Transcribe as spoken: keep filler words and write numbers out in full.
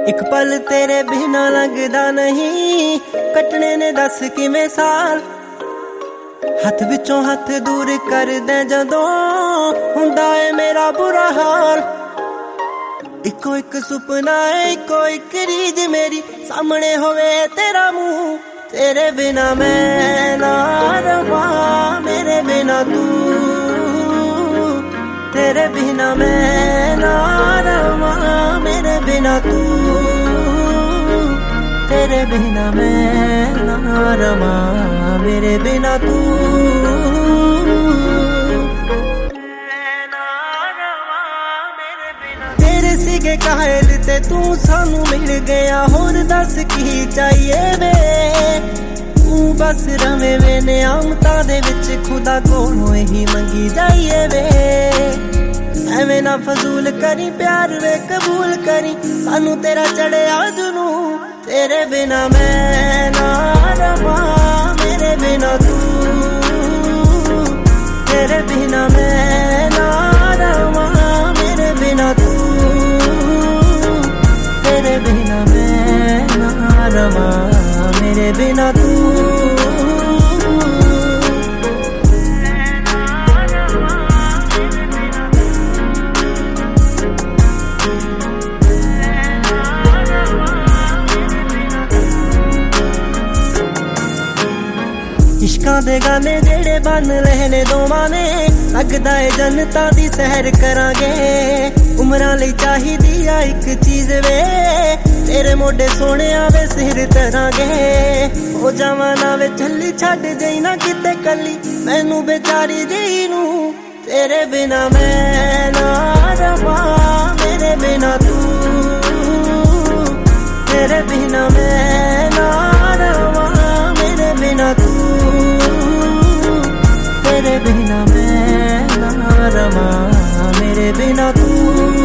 एक पल तेरे बिना लगदा नहीं, कटने ने दस किवें साल। हथ विचों हथ दूर कर दे जदों हुंदा है मेरा बुरा हाल। इको एक सुपना है, इको एक रीज मेरी, सामने होवे तेरा मुंह। तेरे बिना मैं ना रवां, मेरे बिना तू। तेरे बिना मैं ना रवां, मेरे बिना तू। तेरे बिना मैं ना रवां, मेरे बिना तू। तेरे सीगे कायल ते तू सानू मिल गया, होर दस की चाहिए वे। तू बस रवे वे नियामतां दे विच, खुदा कोलों ही मंगी जाइए वे। एवें ना फजूल करी, प्यार वे कबूल करी, सानू तेरा चढ़िया जुनू। तेरे बिना मैं ना रवां, मेरे बिना तू। तेरे बिना मैं ना रवां, मेरे बिना तू। तेरे बिना मैं ना रवां, मेरे बिना तू। इश्कां दे गाने जेड़े बन लेने दोवां ने, लगदा है जन्नतां दी सैर करांगे। उमरां लई चाहिदी आ इक चीज वे, तेरे मोढे सोहणिया वे सिर धरांगे। हो जावां ना वे छल्ली छड्ड जई ना किते कल्ली, मैनू बेचारी जई नू। तेरे बिना मैं ना रवां, मेरे बिना तू। तेरे बिना मैं ना रवां, मेरे बिना तू। तेरे बिना मैं ना रवां, मेरे बिना तू।